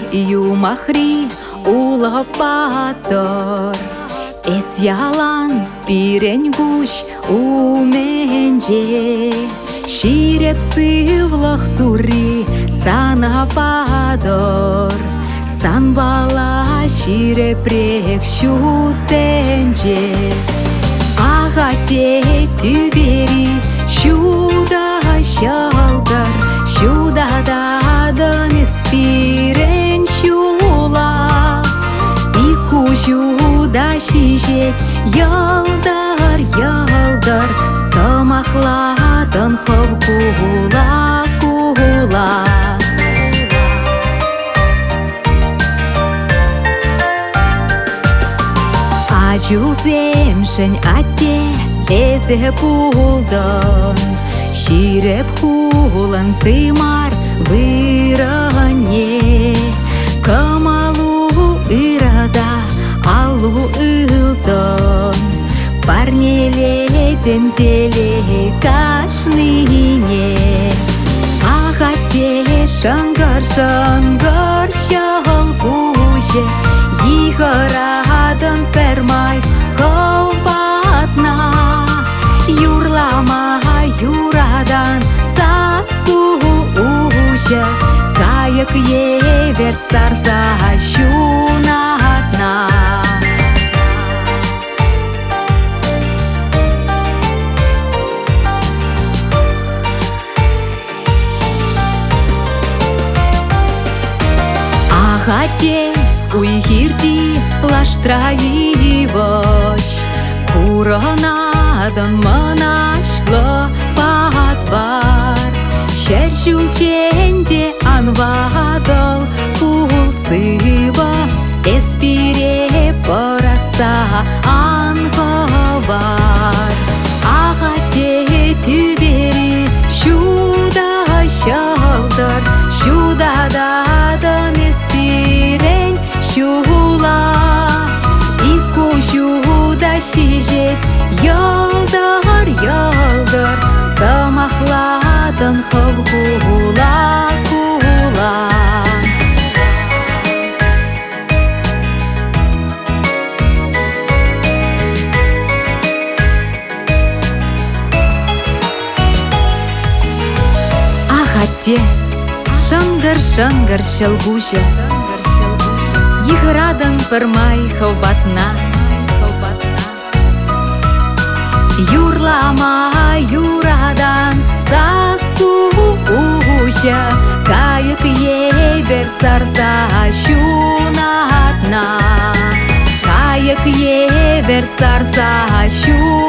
юмахри улапатор. Эс ялан пирень гуш уменже, ширеп сывлах тури санападор. Сан бала ширепрек шутенже, агате тюбери шуда шалдар, шуда дадан спирен шула. Ику шуда шишет ялдар, ялдар, самахлатын хов кула, кула. Ачуземшень ате лезе пулдан, ширеп хулан тымар выране. Камалу ырада алу ылдан, парнелетен теле кашныне. Агате шангар шангар шалгуше, Йихорадан пермай ховбатна. Юрлама юрадан сасу уша, каяк евер сарса шунатна. Агате уйхирти лаштраивош, куронадан манашло подвар. Шершулченде анвадал пулсыва, эспире поракса анховар. Агате тюбери шуда шалдар, шуда дадан эспирен шула. Ику шуда шижет ялдар, ялдар, самахлатын хов кула, кула. Агате шангар шалгуша, Йихорадан пермай ховбатна. Юрлама юрадан сасу уша, каяк евер сарса шунатна. Каяк евер сарса шунатна.